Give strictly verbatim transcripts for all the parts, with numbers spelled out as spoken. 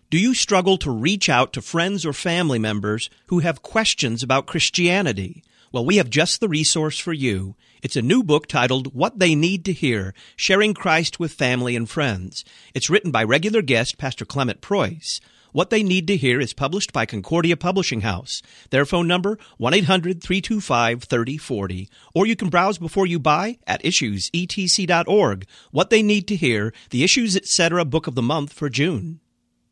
Do you struggle to reach out to friends or family members who have questions about Christianity? Well, we have just the resource for you. It's a new book titled What They Need to Hear, Sharing Christ with Family and Friends. It's written by regular guest Pastor Clement Preuss. What They Need to Hear is published by Concordia Publishing House. Their phone number, one eight hundred, three two five, three oh four oh. Or you can browse before you buy at issues e t c dot org. What They Need to Hear, the Issues Etc. Book of the Month for June.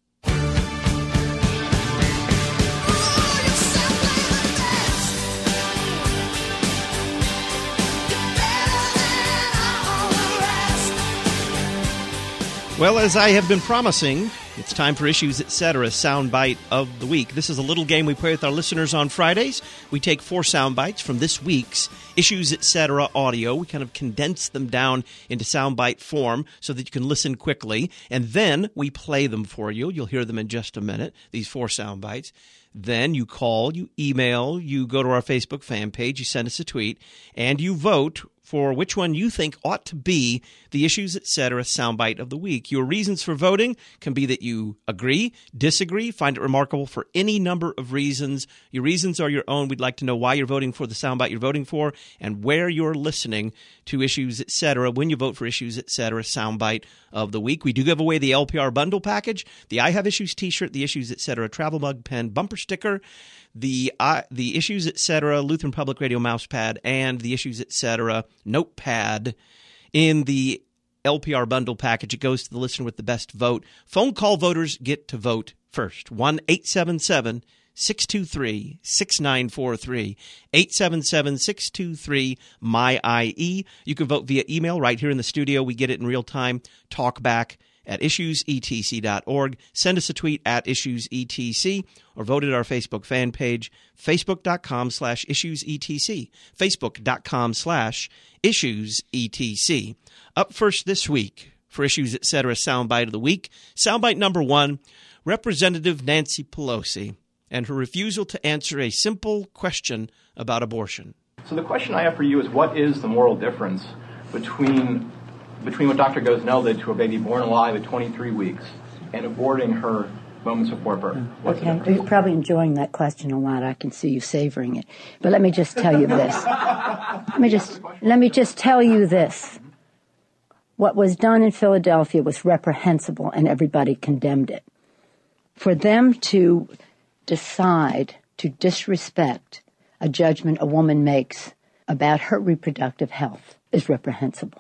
Well, as I have been promising, it's time for Issues Etc. Soundbite of the Week. This is a little game we play with our listeners on Fridays. We take four sound bites from this week's Issues Etc. audio. We kind of condense them down into soundbite form so that you can listen quickly. And then we play them for you. You'll hear them in just a minute, these four sound bites. Then you call, you email, you go to our Facebook fan page, you send us a tweet, and you vote for which one you think ought to be the Issues Etc. soundbite of the week. Your reasons for voting can be that you agree, disagree, find it remarkable for any number of reasons. Your reasons are your own. We'd like to know why you're voting for the soundbite you're voting for and where you're listening to Issues Etc. when you vote for Issues Etc. soundbite of the week. We do give away the L P R bundle package, the I Have Issues t-shirt, the Issues Etc. travel mug, pen, bumper sticker, the uh, the Issues Etc. Lutheran Public Radio mousepad, and the Issues Etc. notepad. In the L P R bundle package, it goes to the listener with the best vote. Phone call voters get to vote first. one eight seven seven, six two three, six nine four three. eight seven seven, six two three, M Y I E. You can vote via email right here in the studio. We get it in real time. Talk back at issues e t c dot org. Send us a tweet at issues e t c or vote at our Facebook fan page, facebook.com slash issuesetc, facebook.com slash issuesetc. Up first this week for Issues Etc. Soundbite of the Week. Soundbite number one, Representative Nancy Pelosi and her refusal to answer a simple question about abortion. So the question I have for you is, what is the moral difference between between what Doctor Gosnell did to a baby born alive at twenty-three weeks and aborting her moments before birth? What's okay, you're probably enjoying that question a lot. I can see you savoring it. But let me just tell you this. let me just let me just tell you this. What was done in Philadelphia was reprehensible, and everybody condemned it. For them to decide to disrespect a judgment a woman makes about her reproductive health is reprehensible.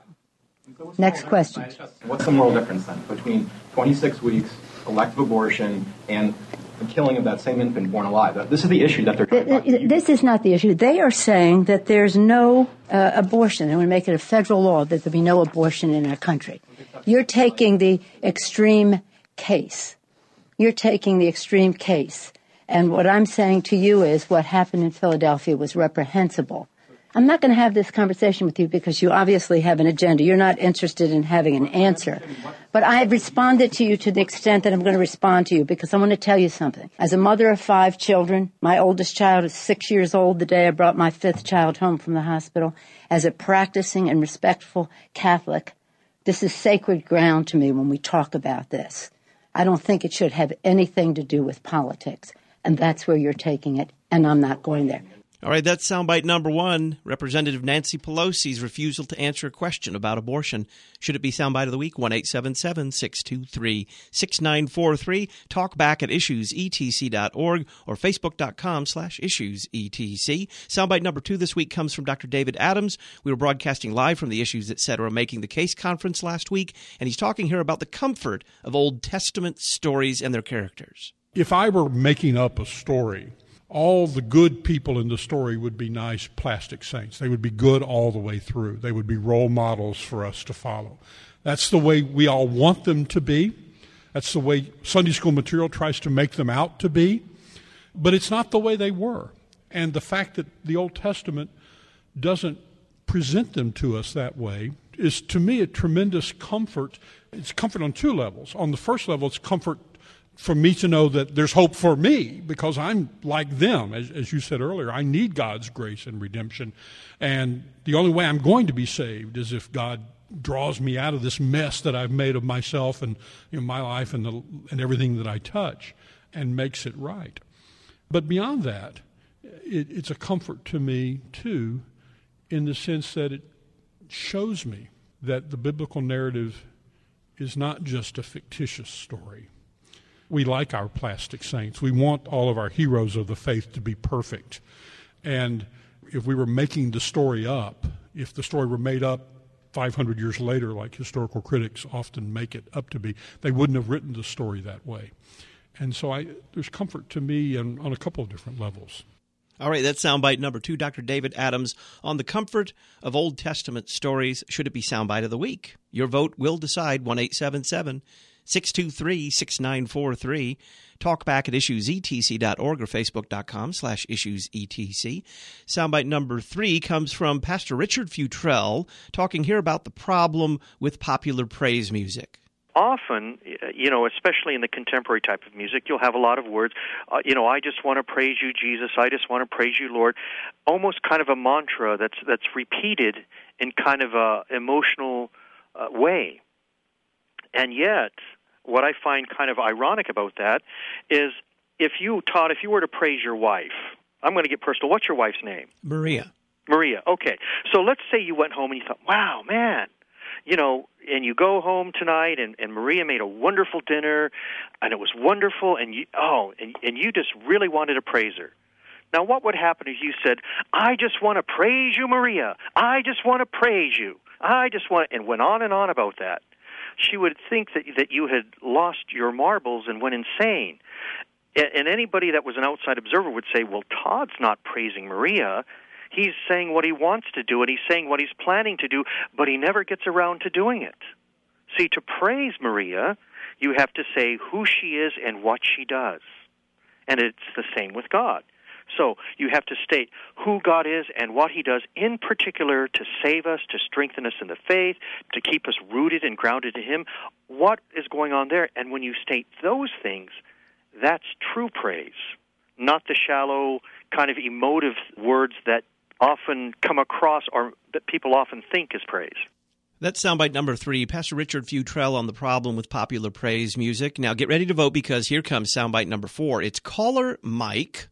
Next question. What's the moral difference then between twenty-six weeks, elective abortion, and the killing of that same infant born alive? This is the issue that they're trying to talk to you. This is not the issue. They are saying that there's no uh, abortion. They want to make it a federal law that there be no abortion in our country. You're taking the extreme case. You're taking the extreme case. And what I'm saying to you is what happened in Philadelphia was reprehensible. I'm not going to have this conversation with you because you obviously have an agenda. You're not interested in having an answer. But I have responded to you to the extent that I'm going to respond to you because I want to tell you something. As a mother of five children, my oldest child is six years old the day I brought my fifth child home from the hospital. As a practicing and respectful Catholic, this is sacred ground to me when we talk about this. I don't think it should have anything to do with politics. And that's where you're taking it, and I'm not going there. All right, that's soundbite number one, Representative Nancy Pelosi's refusal to answer a question about abortion. Should it be soundbite of the week? one eight seven seven, six two three, six nine four three. Talk back at issues e t c dot org or facebook.com slash issuesetc. Soundbite number two this week comes from Doctor David Adams. We were broadcasting live from the Issues Etc. Making the Case conference last week, and he's talking here about the comfort of Old Testament stories and their characters. If I were making up a story, all the good people in the story would be nice plastic saints. They would be good all the way through. They would be role models for us to follow. That's the way we all want them to be. That's the way Sunday school material tries to make them out to be. But it's not the way they were. And the fact that the Old Testament doesn't present them to us that way is, to me, a tremendous comfort. It's comfort on two levels. On the first level, it's comfort for me to know that there's hope for me because I'm like them. As, as you said earlier, I need God's grace and redemption. And the only way I'm going to be saved is if God draws me out of this mess that I've made of myself and you know, my life and, the, and everything that I touch and makes it right. But beyond that, it, it's a comfort to me, too, in the sense that it shows me that the biblical narrative is not just a fictitious story. We like our plastic saints. We want all of our heroes of the faith to be perfect. And if we were making the story up, if the story were made up five hundred years later, like historical critics often make it up to be, they wouldn't have written the story that way. And so I, there's comfort to me on, on a couple of different levels. All right, that's soundbite number two. Doctor David Adams on the comfort of Old Testament stories. Should it be soundbite of the week? Your vote will decide. one eight seven seven, six two three, six nine four three. Talk back at issues e t c dot org or facebook.com slash issuesetc. Soundbite number three comes from Pastor Richard Futrell, talking here about the problem with popular praise music. Often, you know, especially in the contemporary type of music, you'll have a lot of words, uh, you know, I just want to praise you, Jesus, I just want to praise you, Lord, almost kind of a mantra that's that's repeated in kind of a emotional uh, way. And yet, what I find kind of ironic about that is if you, Todd, if you were to praise your wife, I'm going to get personal, what's your wife's name? Maria. Maria, okay. So let's say you went home and you thought, wow, man, you know, and you go home tonight, and, and Maria made a wonderful dinner, and it was wonderful, and you oh, and, and you just really wanted to praise her. Now, what would happen if you said, I just want to praise you, Maria. I just want to praise you. I just want, and went on and on about that. She would think that that you had lost your marbles and went insane. And, and anybody that was an outside observer would say, well, Todd's not praising Maria. He's saying what he wants to do, and he's saying what he's planning to do, but he never gets around to doing it. See, to praise Maria, you have to say who she is and what she does. And it's the same with God. So you have to state who God is and what he does, in particular to save us, to strengthen us in the faith, to keep us rooted and grounded to him. What is going on there? And when you state those things, that's true praise, not the shallow kind of emotive words that often come across or that people often think is praise. That's soundbite number three. Pastor Richard Futrell on the problem with popular praise music. Now get ready to vote because here comes soundbite number four. It's caller Mike,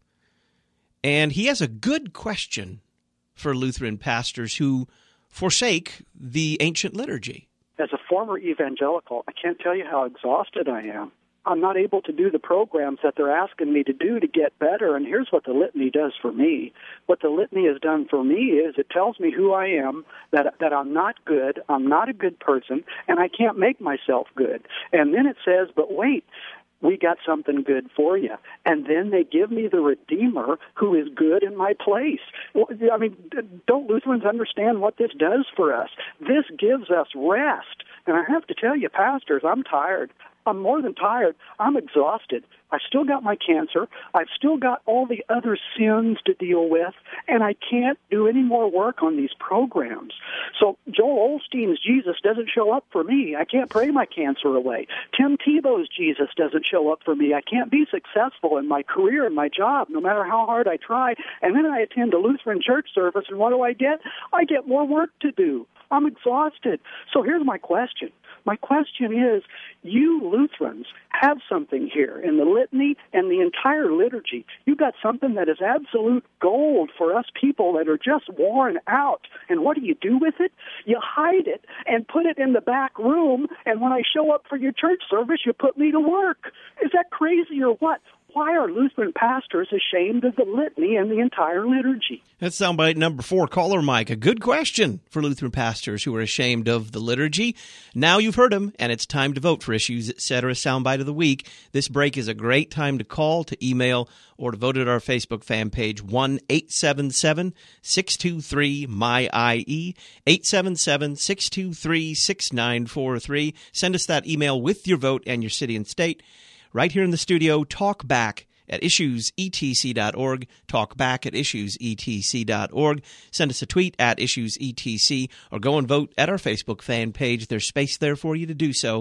and he has a good question for Lutheran pastors who forsake the ancient liturgy. As a former evangelical, I can't tell you how exhausted I am. I'm not able to do the programs that they're asking me to do to get better, and here's what the litany does for me. What the litany has done for me is it tells me who I am, that that I'm not good, I'm not a good person, and I can't make myself good. And then it says, but wait, we got something good for you. And then they give me the Redeemer who is good in my place. I mean, don't Lutherans understand what this does for us? This gives us rest. And I have to tell you, pastors, I'm tired. I'm more than tired. I'm exhausted. I've still got my cancer. I've still got all the other sins to deal with, and I can't do any more work on these programs. So Joel Osteen's Jesus doesn't show up for me. I can't pray my cancer away. Tim Tebow's Jesus doesn't show up for me. I can't be successful in my career and my job, no matter how hard I try. And then I attend a Lutheran church service, and what do I get? I get more work to do. I'm exhausted. So here's my question. My question is, you Lutherans have something here in the litany and the entire liturgy. You've got something that is absolute gold for us people that are just worn out. And what do you do with it? You hide it and put it in the back room, and when I show up for your church service, you put me to work. Is that crazy or what? Why are Lutheran pastors ashamed of the litany and the entire liturgy? That's soundbite number four. Caller Mike, a good question for Lutheran pastors who are ashamed of the liturgy. Now you've heard him, and it's time to vote for Issues, et cetera. Soundbite of the week. This break is a great time to call, to email, or to vote at our Facebook fan page, one eight seven seven, six two three, M Y I E, eight seven seven, six two three, six nine four three. Send us that email with your vote and your city and state. Right here in the studio, talk back at issues e t c dot org, talk back at issues e t c dot org. Send us a tweet at issues e t c, or go and vote at our Facebook fan page. There's space there for you to do so.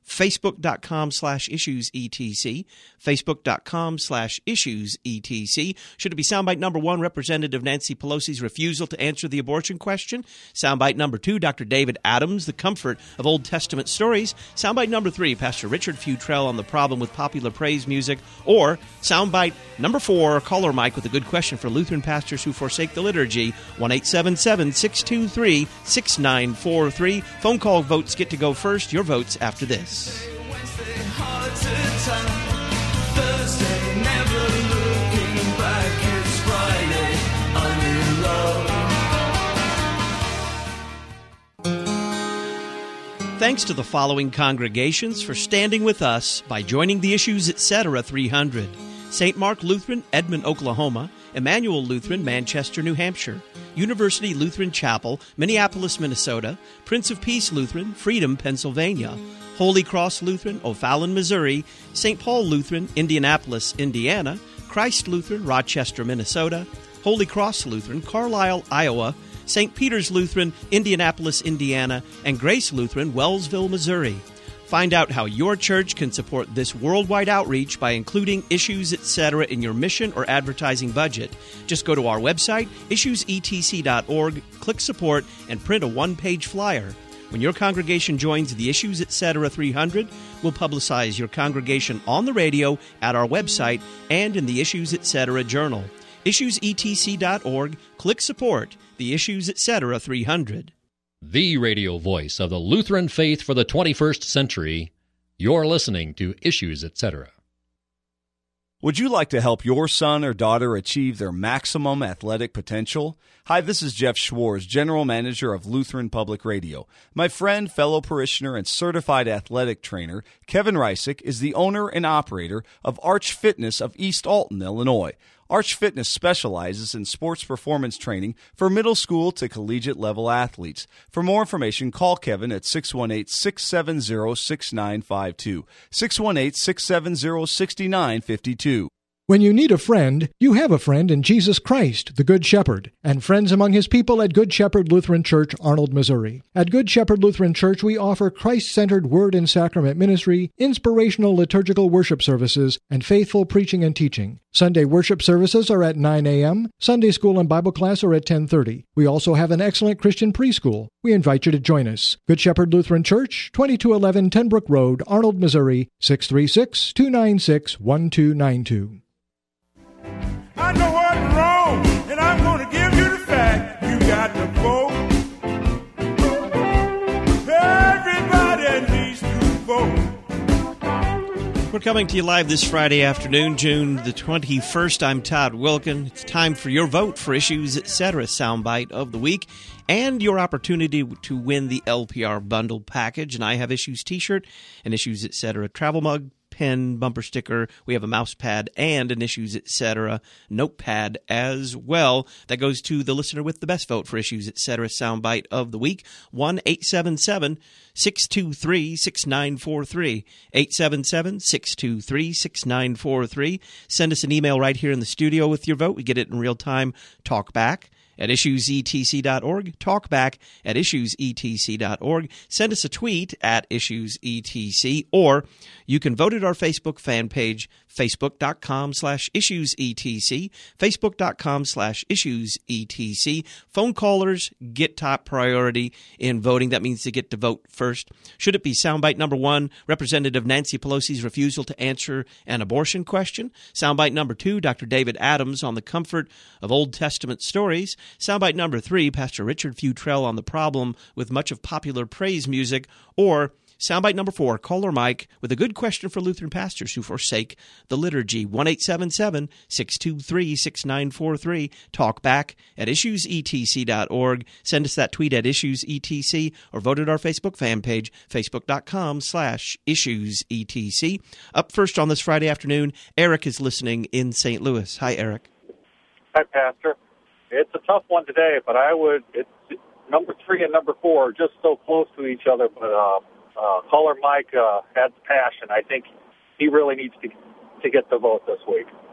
facebook.com slash issues etc, facebook.com slash issues etc. Should it be soundbite number one, Representative Nancy Pelosi's refusal to answer the abortion question? Soundbite number two, Doctor David Adams, the comfort of Old Testament stories? Soundbite number three, Pastor Richard Futrell on the problem with popular praise music? Or soundbite number four, caller Mike with a good question for Lutheran pastors who forsake the liturgy? one eight seven seven, six two three, six nine four three. Phone call votes get to go first. Your votes after this. Thanks to the following congregations for standing with us by joining the Issues Etc. three hundred. Saint Mark Lutheran, Edmond, Oklahoma; Emmanuel Lutheran, Manchester, New Hampshire; University Lutheran Chapel, Minneapolis, Minnesota; Prince of Peace Lutheran, Freedom, Pennsylvania; Holy Cross Lutheran, O'Fallon, Missouri; Saint Paul Lutheran, Indianapolis, Indiana; Christ Lutheran, Rochester, Minnesota; Holy Cross Lutheran, Carlisle, Iowa; Saint Peter's Lutheran, Indianapolis, Indiana; and Grace Lutheran, Wellsville, Missouri. Find out how your church can support this worldwide outreach by including Issues Etc. in your mission or advertising budget. Just go to our website, issues e t c dot org, click Support, and print a one-page flyer. When your congregation joins the Issues Etc. three hundred, we'll publicize your congregation on the radio, at our website, and in the Issues Etc. journal. issues e t c dot org, click Support, the Issues Etc. three hundred. The radio voice of the Lutheran faith for the twenty-first century. You're listening to Issues Etc. Would you like to help your son or daughter achieve their maximum athletic potential? Hi, this is Jeff Schwartz, General Manager of Lutheran Public Radio. My friend, fellow parishioner, and certified athletic trainer, Kevin Reisick, is the owner and operator of Arch Fitness of East Alton, Illinois. Arch Fitness specializes in sports performance training for middle school to collegiate level athletes. For more information, call Kevin at six one eight, six seven zero, six nine five two, six one eight, six seven zero, six nine five two. When you need a friend, you have a friend in Jesus Christ, the Good Shepherd, and friends among his people at Good Shepherd Lutheran Church, Arnold, Missouri. At Good Shepherd Lutheran Church, we offer Christ-centered word and sacrament ministry, inspirational liturgical worship services, and faithful preaching and teaching. Sunday worship services are at nine a.m., Sunday school and Bible class are at ten thirty. We also have an excellent Christian preschool. We invite you to join us. Good Shepherd Lutheran Church, twenty-two eleven Tenbrook Road, Arnold, Missouri, six three six, two nine six, one two nine two. I know what's wrong, and I'm going to give you the fact. You got to vote. Everybody needs to vote. We're coming to you live this Friday afternoon, June the twenty-first. I'm Todd Wilkin. It's time for your vote for Issues Etc. Soundbite of the Week and your opportunity to win the L P R Bundle Package. And I have Issues T-shirt, an Issues Etc. travel mug, pen, bumper sticker. We have a mouse pad and an Issues Etc. notepad as well. That goes to the listener with the best vote for Issues Etc. Soundbite of the Week. one eight seven seven, six two three, six nine four three. eight seven seven, six two three, six nine four three. Send us an email right here in the studio with your vote. We get it in real time. Talk back at issues e t c dot org, talkback at issues e t c dot org. Send us a tweet at issues e t c, or you can vote at our Facebook fan page, facebook.com slash issues etc, facebook.com slash issues etc. Phone callers get top priority in voting. That means they get to vote first. Should it be soundbite number one, Representative Nancy Pelosi's refusal to answer an abortion question? Soundbite number two, Doctor David Adams on the comfort of Old Testament stories? Soundbite number three, Pastor Richard Futrell on the problem with much of popular praise music? Or soundbite number four, caller Mike with a good question for Lutheran pastors who forsake the liturgy? one eight seven seven, six two three, six nine four three. Talk back at issues e t c dot org. Send us that tweet at issues e t c, or vote at our Facebook fan page, facebook.com slash issues etc. Up first on this Friday afternoon, Eric is listening in Saint Louis. Hi, Eric. Hi, Pastor. It's a tough one today, but I would, it's number three and number four are just so close to each other, but uh, uh, caller Mike uh, had passion. I think he really needs to to get the vote this week.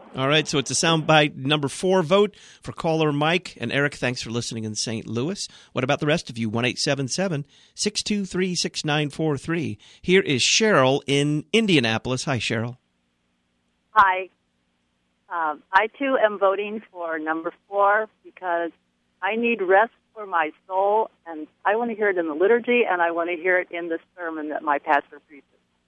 All right, so it's a soundbite number four vote for caller Mike. And Eric, thanks for listening in Saint Louis. What about the rest of you? one eight seven seven, six two three, six nine four three. Here is Cheryl in Indianapolis. Hi, Cheryl. Hi. Um, I, too, am voting for number four because I need rest for my soul, and I want to hear it in the liturgy, and I want to hear it in the sermon that my pastor preaches.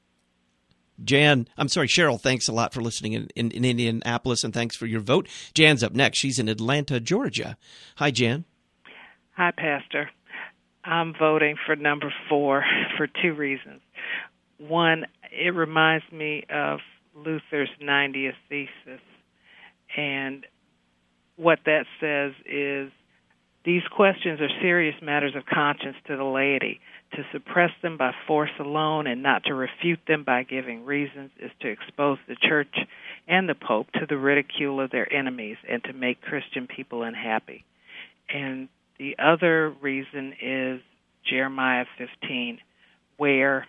Jan, I'm sorry, Cheryl, thanks a lot for listening in, in, in Indianapolis, and thanks for your vote. Jan's up next. She's in Atlanta, Georgia. Hi, Jan. Hi, Pastor. I'm voting for number four for two reasons. One, it reminds me of Luther's ninetieth thesis, and what that says is these questions are serious matters of conscience to the laity. To suppress them by force alone and not to refute them by giving reasons is to expose the Church and the Pope to the ridicule of their enemies and to make Christian people unhappy. And the other reason is Jeremiah fifteen, where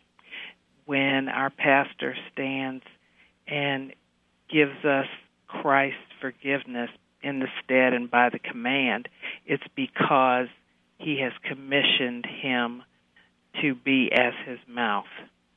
when our pastor stands and gives us Christ's forgiveness in the stead and by the command, it's because he has commissioned him to be as his mouth.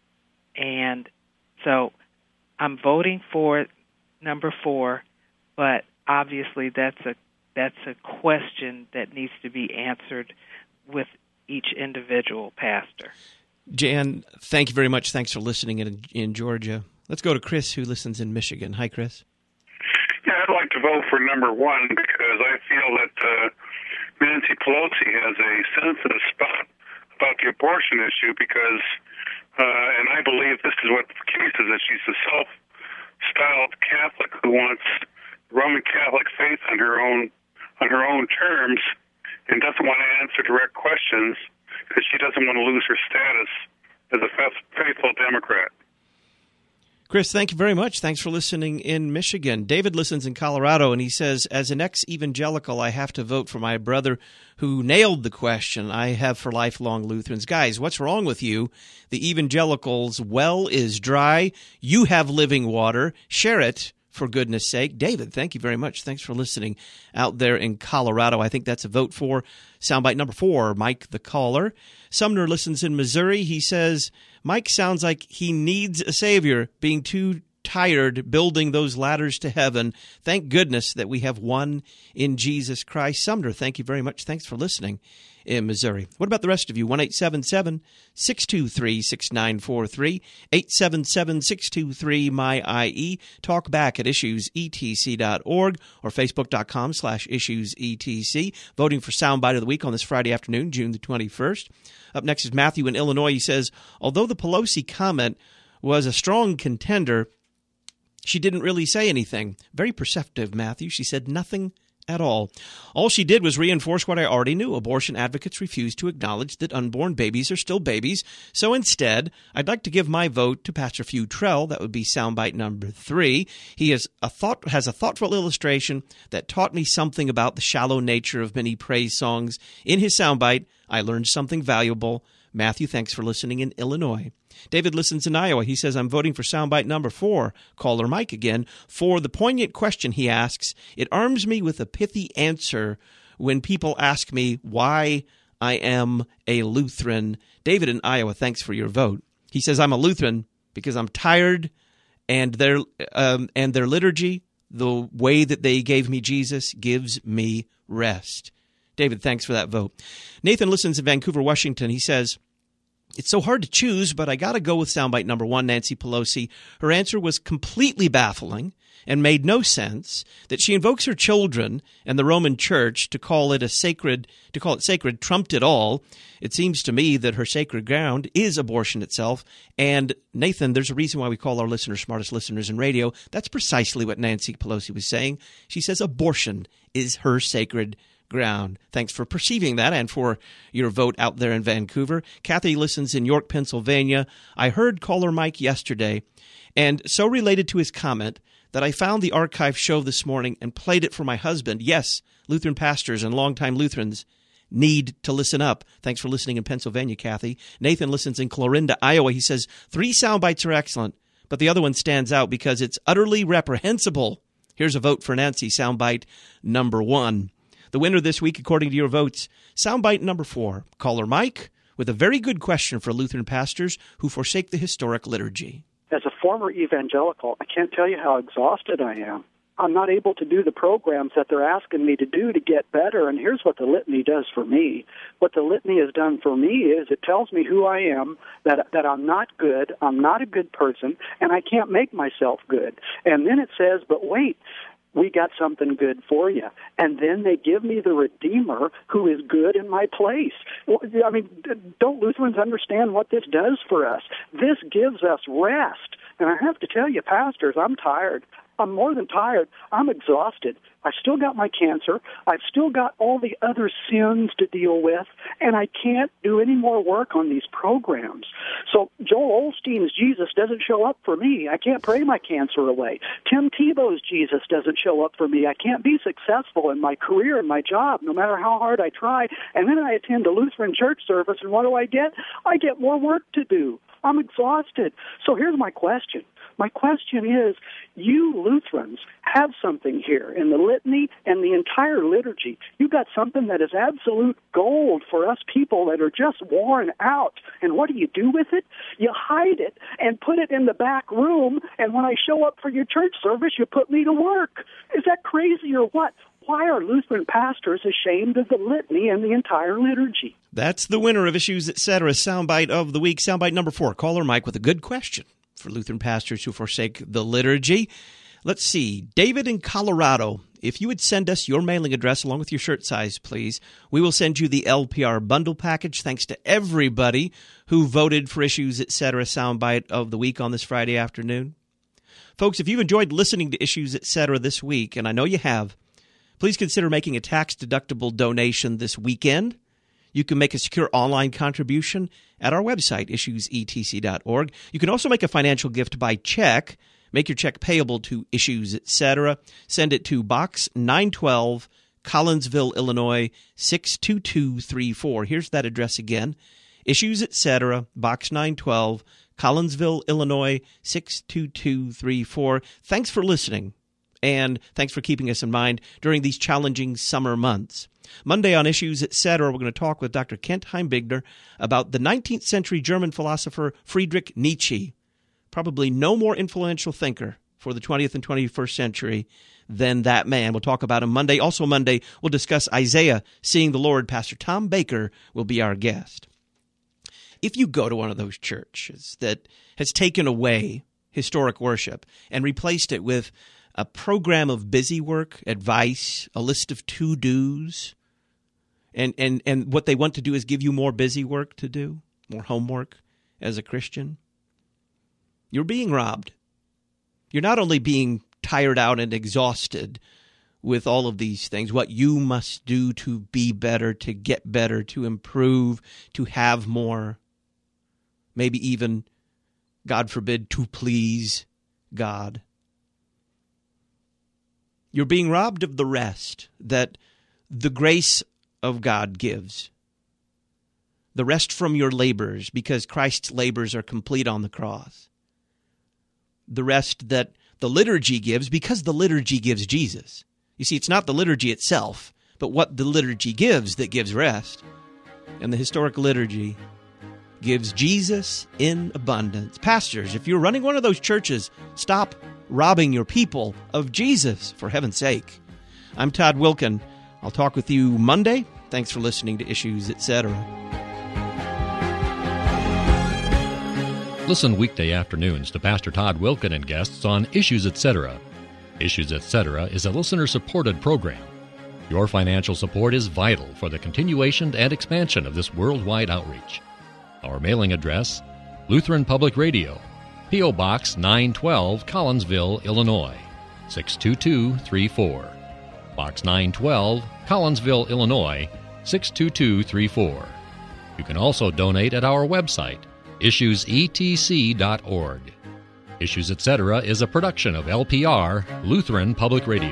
And so I'm voting for number four, but obviously that's a that's a question that needs to be answered with each individual pastor. Jan, thank you very much. Thanks for listening in, in Georgia. Let's go to Chris, who listens in Michigan. Hi, Chris. Yeah, I'd like to vote for number one because I feel that uh, Nancy Pelosi has a sensitive spot about the abortion issue because, uh, and I believe this is what the case is, that she's a self-styled Catholic who wants Roman Catholic faith on her own on her own terms and doesn't want to answer direct questions because she doesn't want to lose her status as a faithful Democrat. Chris, thank you very much. Thanks for listening in Michigan. David listens in Colorado, and he says, as an ex-evangelical, I have to vote for my brother who nailed the question I have for lifelong Lutherans. Guys, what's wrong with you? The evangelicals' well is dry. You have living water. Share it, for goodness sake. David, thank you very much. Thanks for listening out there in Colorado. I think that's a vote for soundbite number four, Mike the caller. Sumner listens in Missouri. He says, Mike sounds like he needs a savior, being too tired building those ladders to heaven. Thank goodness that we have one in Jesus Christ. Sumner, thank you very much. Thanks for listening in Missouri. What about the rest of you? one eight seven seven, six two three, six nine four three, eight seven seven, six two three, M Y I E. Talk back at issues e t c dot org or facebook.com slash issues etc. Voting for Soundbite of the Week on this Friday afternoon, June the twenty-first. Up next is Matthew in Illinois. He says, although the Pelosi comment was a strong contender, she didn't really say anything. Very perceptive, Matthew. She said nothing at all. All she did was reinforce what I already knew. Abortion advocates refuse to acknowledge that unborn babies are still babies. So instead, I'd like to give my vote to Pastor Futrell. That would be soundbite number three. He has a thought has a thoughtful illustration that taught me something about the shallow nature of many praise songs. In his soundbite, I learned something valuable. Matthew, thanks for listening in Illinois. David listens in Iowa. He says, I'm voting for soundbite number four, caller Mike again, for the poignant question he asks. It arms me with a pithy answer when people ask me why I am a Lutheran. David in Iowa, thanks for your vote. He says, I'm a Lutheran because I'm tired and their, um, and their liturgy, the way that they gave me Jesus, gives me rest. David, thanks for that vote. Nathan listens in Vancouver, Washington. He says, it's so hard to choose, but I got to go with soundbite number one, Nancy Pelosi. Her answer was completely baffling and made no sense. That she invokes her children and the Roman Church to call it a sacred, to call it sacred, trumped it all. It seems to me that her sacred ground is abortion itself. And Nathan, there's a reason why we call our listeners smartest listeners in radio. That's precisely what Nancy Pelosi was saying. She says abortion is her sacred ground. Thanks for perceiving that and for your vote out there in Vancouver. Kathy listens in York, Pennsylvania. I heard caller Mike yesterday and so related to his comment that I found the archive show this morning and played it for my husband. Yes, Lutheran pastors and longtime Lutherans need to listen up. Thanks for listening in Pennsylvania, Kathy. Nathan listens in Clarinda, Iowa. He says, three sound bites are excellent, but the other one stands out because it's utterly reprehensible Here's a vote for Nancy, soundbite number one. The winner this week, according to your votes, soundbite number four. Caller Mike with a very good question for Lutheran pastors who forsake the historic liturgy. As a former evangelical, I can't tell you how exhausted I am. I'm not able to do the programs that they're asking me to do to get better, and here's what the litany does for me. What the litany has done for me is it tells me who I am, that that I'm not good, I'm not a good person, and I can't make myself good. And then it says, but wait, we got something good for you. And then they give me the Redeemer who is good in my place. I mean, don't Lutherans understand what this does for us? This gives us rest. And I have to tell you, pastors, I'm tired. I'm more than tired. I'm exhausted. I've still got my cancer. I've still got all the other sins to deal with, and I can't do any more work on these programs. So Joel Osteen's Jesus doesn't show up for me. I can't pray my cancer away. Tim Tebow's Jesus doesn't show up for me. I can't be successful in my career and my job, no matter how hard I try. And then I attend a Lutheran church service, and what do I get? I get more work to do. I'm exhausted. So here's my question. My question is, you Lutherans have something here in the litany and the entire liturgy. You got something that is absolute gold for us people that are just worn out. And what do you do with it? You hide it and put it in the back room, and when I show up for your church service, you put me to work. Is that crazy or what? Why are Lutheran pastors ashamed of the litany and the entire liturgy? That's the winner of Issues, et cetera. Soundbite of the week. Soundbite number four. Caller Mike with a good question for Lutheran pastors who forsake the liturgy. Let's see. David in Colorado, if you would send us your mailing address along with your shirt size, please, we will send you the L P R bundle package. Thanks to everybody who voted for Issues, et cetera. Soundbite of the week on this Friday afternoon. Folks, if you've enjoyed listening to Issues, et cetera. this week, and I know you have, please consider making a tax-deductible donation this weekend. You can make a secure online contribution at our website, issues e t c dot org. You can also make a financial gift by check. Make your check payable to Issues, et cetera. Send it to Box nine twelve, Collinsville, Illinois, six two two three four. Here's that address again. Issues, et cetera. Box nine twelve, Collinsville, Illinois, six two two three four. Thanks for listening, and thanks for keeping us in mind during these challenging summer months. Monday on Issues, et cetera, we're going to talk with Doctor Kent Heimbigner about the nineteenth century German philosopher Friedrich Nietzsche. Probably no more influential thinker for the twentieth and twenty-first century than that man. We'll talk about him Monday. Also Monday, we'll discuss Isaiah, Seeing the Lord. Pastor Tom Baker will be our guest. If you go to one of those churches that has taken away historic worship and replaced it with a program of busy work, advice, a list of to-dos, and, and, and what they want to do is give you more busy work to do, more homework as a Christian, you're being robbed. You're not only being tired out and exhausted with all of these things, what you must do to be better, to get better, to improve, to have more, maybe even, God forbid, to please God. You're being robbed of the rest that the grace of God gives. The rest from your labors, because Christ's labors are complete on the cross. The rest that the liturgy gives, because the liturgy gives Jesus. You see, it's not the liturgy itself, but what the liturgy gives that gives rest. And the historic liturgy gives Jesus in abundance. Pastors, if you're running one of those churches, stop robbing your people of Jesus, for heaven's sake. I'm Todd Wilken. I'll talk with you Monday. Thanks for listening to Issues, et cetera. Listen weekday afternoons to Pastor Todd Wilken and guests on Issues, et cetera. Issues, et cetera is a listener-supported program. Your financial support is vital for the continuation and expansion of this worldwide outreach. Our mailing address, Lutheran Public Radio, P O. Box nine twelve, Collinsville, Illinois, six two two three four. Box nine twelve, Collinsville, Illinois, six two two three four. You can also donate at our website, issues e t c dot org. Issues, et cetera is a production of L P R, Lutheran Public Radio.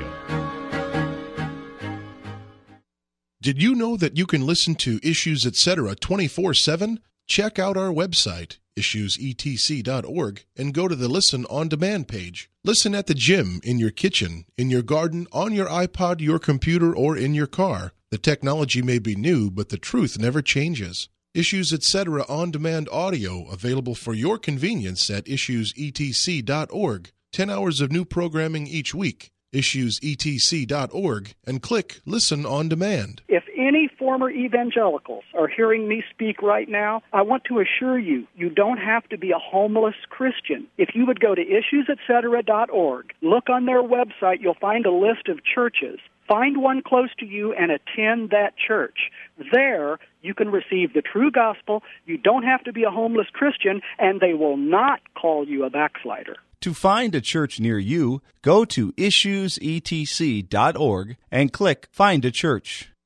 Did you know that you can listen to Issues, et cetera twenty-four seven? Check out our website, issues e t c dot org, and go to the Listen on Demand page. Listen at the gym, in your kitchen, in your garden, on your iPod, your computer, or in your car. The technology may be new, but the truth never changes. Issues Etc. on-demand audio available for your convenience at issues e t c dot org. Ten hours of new programming each week. issues e t c dot org and click Listen on Demand. If any former evangelicals are hearing me speak right now, I want to assure you, you don't have to be a homeless Christian. If you would go to issues etc dot org, look on their website, you'll find a list of churches. Find one close to you and attend that church. There, you can receive the true gospel. You don't have to be a homeless Christian, and they will not call you a backslider. To find a church near you, go to issues e t c dot org and click Find a Church.